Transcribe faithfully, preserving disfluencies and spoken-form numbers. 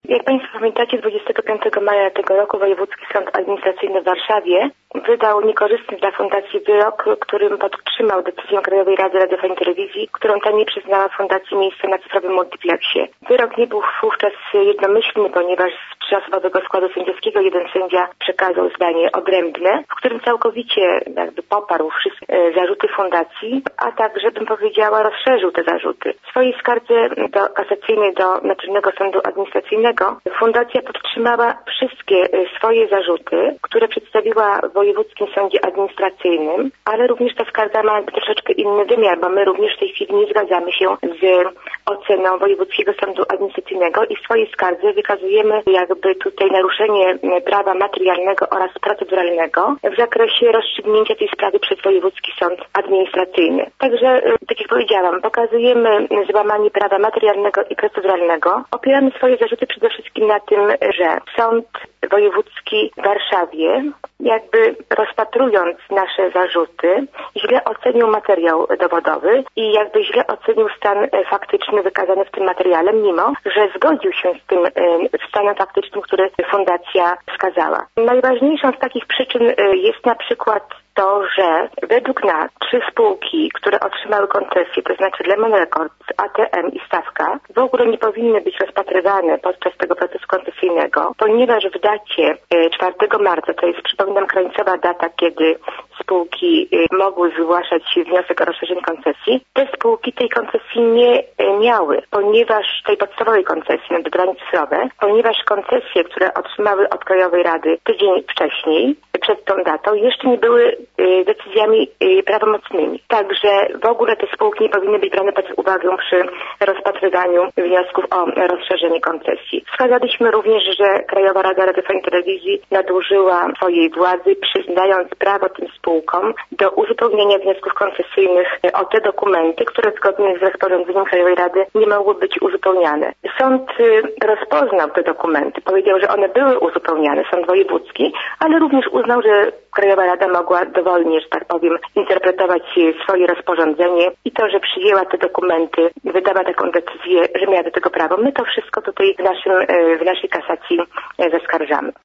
Jak Państwo pamiętacie, dwudziestego piątego maja tego roku Wojewódzki Sąd Administracyjny w Warszawie wydał niekorzystny dla Fundacji wyrok, którym podtrzymał decyzję Krajowej Rady Radiofonii i Telewizji, którą ta nie przyznała Fundacji miejsca na cyfrowym multiplexie. Wyrok nie był wówczas jednomyślny, ponieważ z trzyosobowego składu sędziowskiego jeden sędzia przekazał zdanie odrębne, w którym całkowicie jakby poparł wszystkie zarzuty Fundacji, a także, bym powiedziała, rozszerzył te zarzuty. W swojej skardze do kasacyjnej do Naczelnego Sądu Administracyjnego Fundacja podtrzymała wszystkie swoje zarzuty, które przedstawiła w Wojewódzkim Sądzie Administracyjnym, ale również ta skarga ma troszeczkę inny wymiar, bo my również w tej chwili nie zgadzamy się z oceną Wojewódzkiego Sądu Administracyjnego i w swojej skardze wykazujemy jakby tutaj naruszenie prawa materialnego oraz proceduralnego w zakresie rozstrzygnięcia tej sprawy przez Wojewódzki Sąd Administracyjny. Także, tak jak powiedziałam, pokazujemy złamanie prawa materialnego i proceduralnego. Opieramy swoje zarzuty przede wszystkim na tym, że Sąd Wojewódzki w Warszawie, jakby rozpatrując nasze zarzuty, źle ocenił materiał dowodowy i jakby źle ocenił stan faktyczny wykazany w tym materiale, mimo że zgodził się z tym stanem faktycznym, który Fundacja wskazała. Najważniejszą z takich przyczyn jest na przykład to, że według nas trzy spółki, które otrzymały koncesję, to znaczy Lemon Records, A T M i Stawka, w ogóle nie powinny być rozpatrywane podczas tego procesu koncesyjnego, ponieważ w dacie czwartego marca, to jest, przypominam, krańcowa data, kiedy spółki mogły zgłaszać wniosek o rozszerzenie koncesji, te spółki tej koncesji nie miały, ponieważ tej podstawowej koncesji na dobranie cyfrowe, ponieważ koncesje, które otrzymały od Krajowej Rady tydzień wcześniej, przed tą datą, jeszcze nie były decyzjami prawomocnymi. Także w ogóle te spółki nie powinny być brane pod uwagę przy rozpatrywaniu wniosków o rozszerzenie koncesji. Wskazaliśmy również, że Krajowa Rada Radiofonii i Telewizji nadużyła swojej władzy, przyznając prawo tym spółkom do uzupełnienia wniosków koncesyjnych o te dokumenty, które zgodnie z rozporządzeniem Krajowej Rady nie mogły być uzupełniane. Sąd rozpoznał te dokumenty, powiedział, że one były uzupełniane, Sąd Wojewódzki, ale również uznał, że Krajowa Rada mogła dowolnie, że tak powiem, interpretować swoje rozporządzenie i to, że przyjęła te dokumenty, wydała taką decyzję, że miała do tego prawo. My to wszystko tutaj w, naszym, w naszej kasacji zaskarżamy.